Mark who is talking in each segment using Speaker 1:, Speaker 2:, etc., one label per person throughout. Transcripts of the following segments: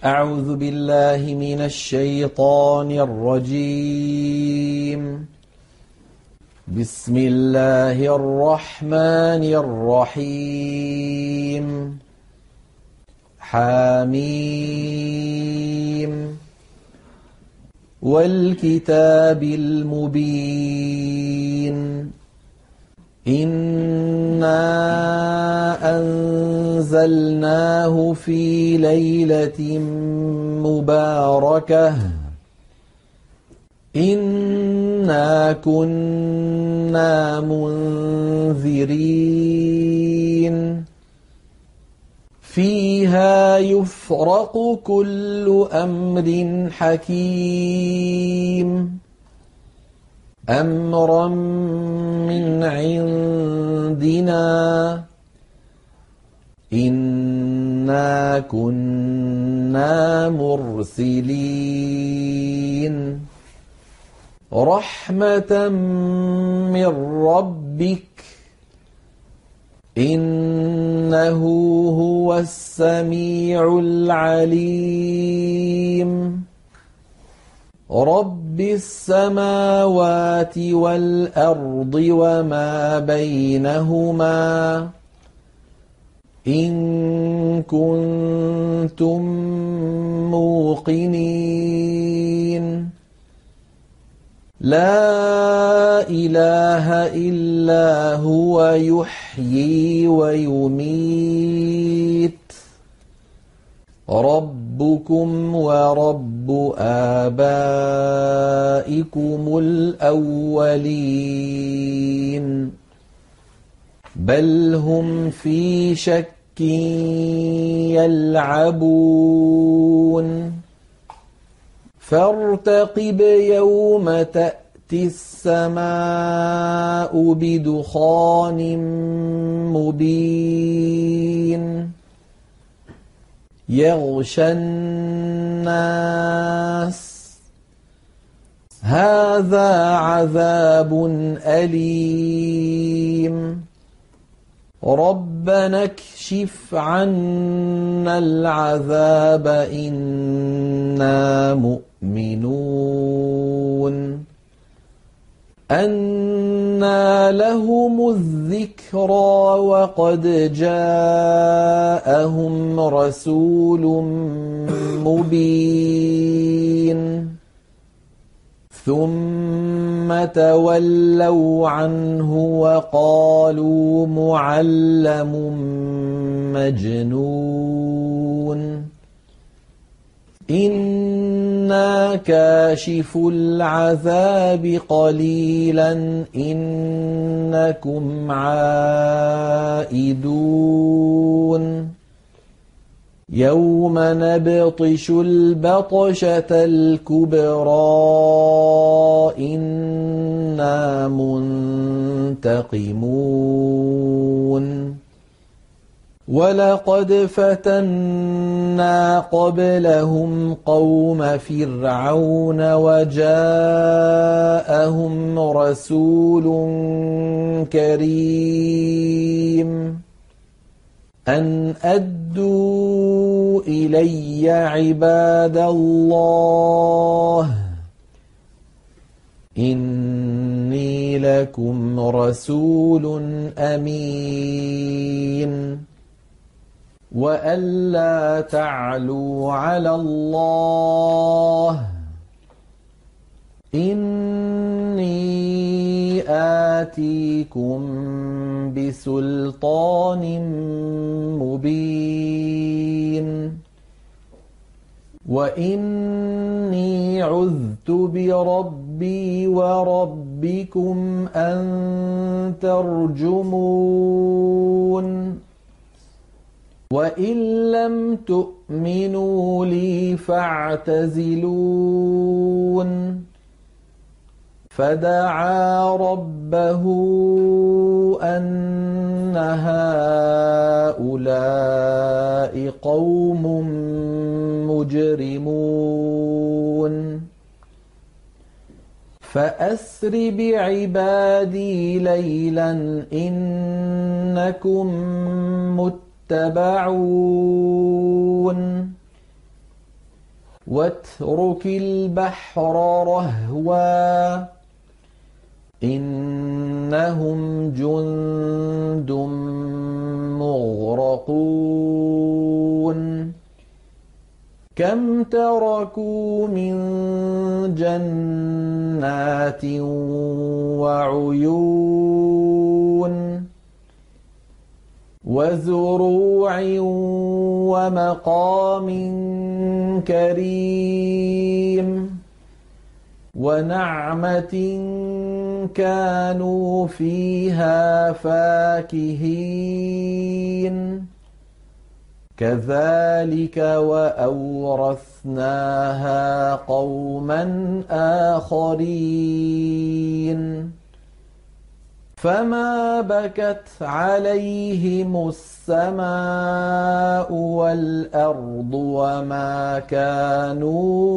Speaker 1: أعوذ بالله من الشيطان الرجيم. بسم الله الرحمن الرحيم. حميم والكتاب المبين. إنا أنزلناه في ليلة مباركة إنا كنا منذرين فيها يفرق كل أمر حكيم أمرا من عندنا إنا كنا مرسلين رحمة من ربك إنه هو السميع العليم رب السماوات والأرض وما بينهما إن كنتم موقنين لا إله إلا هو يحيي ويميت ربكم ورب آبائكم الأولين بل هم في شك يلعبون فارتقب يوم تأتي السماء بدخان مبين يغشى الناس هذا عذاب أليم ربنا اكشف عنا العذاب إنا مؤمنون أنى لهم الذكرى وقد جاءهم رسول مبين ثم تولوا عنه وقالوا معلم مجنون إنا كاشف العذاب قليلا إنكم عائدون يوم نبطش البطشة الكبرى إنا منتقمون ولقد فتنا قبلهم قوم فرعون وجاءهم رسول كريم أن أدوا إلي عباد الله إني لكم رسول أمين وألا تعلوا على الله إني آتيكم بسلطان مبين وإني عذت بربي وربكم أن ترجمون وإن لم تؤمنوا لي فاعتزلون فدعا ربه أن هؤلاء قوم مجرمون فأسر بعبادي ليلا إنكم متبعون واترك البحر رهوا إنهم جند مغرقون كم تركوا من جنات وعيون وزروع ومقام كريم ونعمة كانوا فيها فاكهين كذلك وأورثناها قوما آخرين فما بكت عليهم السماء والأرض وما كانوا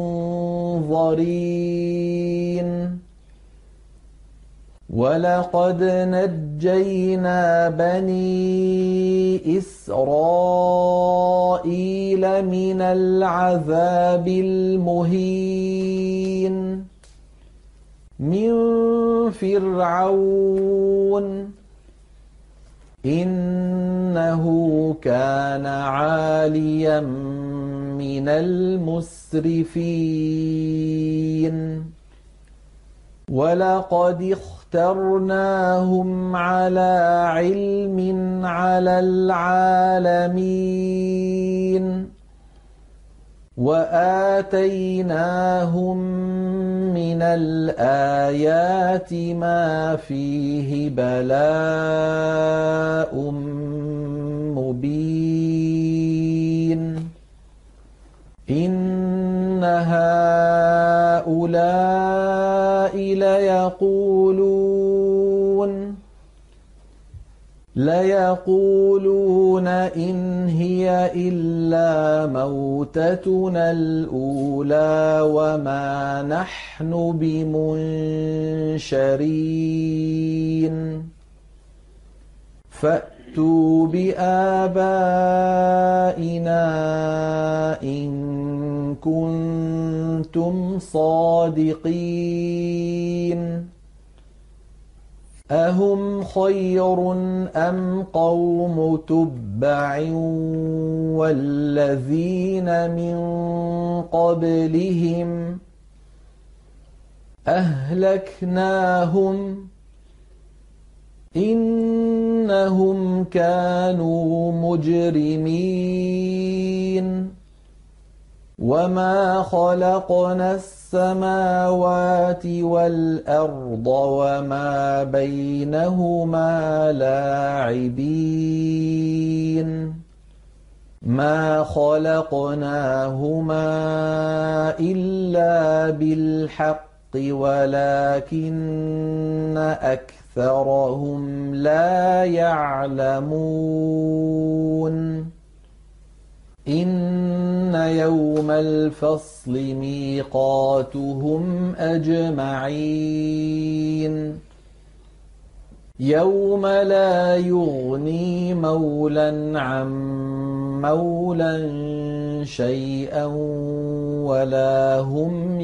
Speaker 1: منظرين ولقد نجينا بني إسرائيل من العذاب المهين من فرعون إنه كان عاليا من المسرفين ولقد اخترناهم على علم على العالمين وآتيناهم من الآيات ما فيه بلاء مبين إن هؤلاء ليقولون إن هي إلا موتتنا الأولى وما نحن بمنشرين فأتوا بآبائنا إن كنتم صادقين أهم خير أم قوم تبع والذين من قبلهم أهلكناهم إنهم كانوا مجرمين وما خلقنا السماوات والأرض وما بينهما لاعبين ما خلقناهما إلا بالحق ولكن أكثرهم لا يعلمون إن يوم الفصل ميقاتهم أجمعين يوم لا يغني مولا عن مولا شيئا ولا هم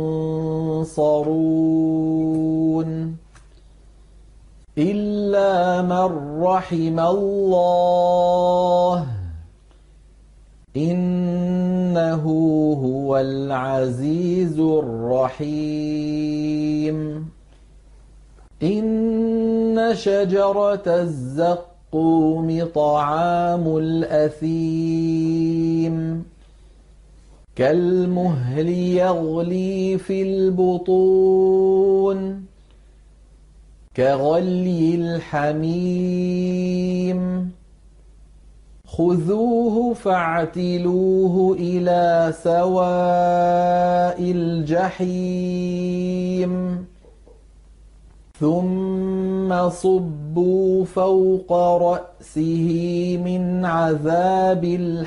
Speaker 1: ينصرون إلا من رحم الله إنه هو العزيز الرحيم إن شجرة الزقوم طعام الأثيم كالمهل يغلي في البطون كغلي الحميم خذوه فاعتلوه إلى سواء الجحيم ثم صبوا فوق رأسه من عذاب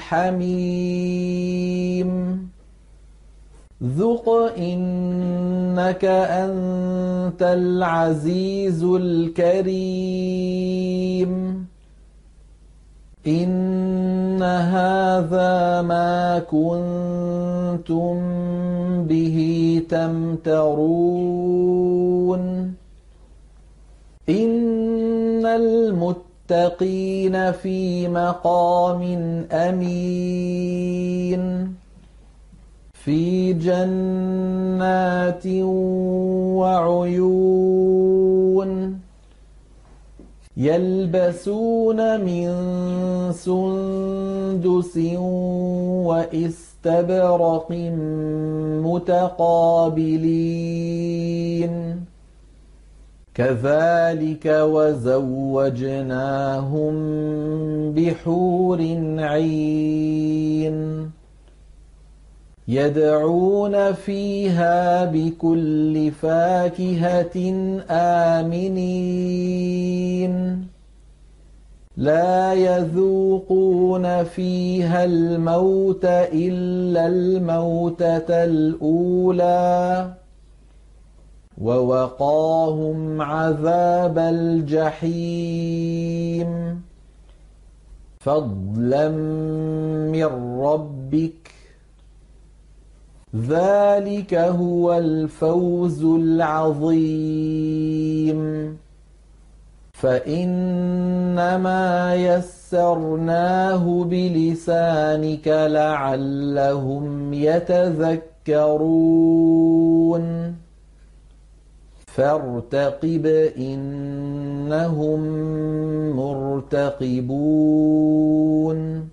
Speaker 1: الحميم ذق إنك أنت العزيز الكريم إن هذا ما كنتم به تمترون إن المتقين في مقام أمين في جنات وعيون يلبسون من سندس وإستبرق متقابلين كذلك وزوجناهم بحور عين يدعون فيها بكل فاكهة آمنين لا يذوقون فيها الموت إلا الموتة الأولى ووقاهم عذاب الجحيم فضلا من ربك ذلك هو الفوز العظيم فإنما يسرناه بلسانك لعلهم يتذكرون فارتقب إنهم مرتقبون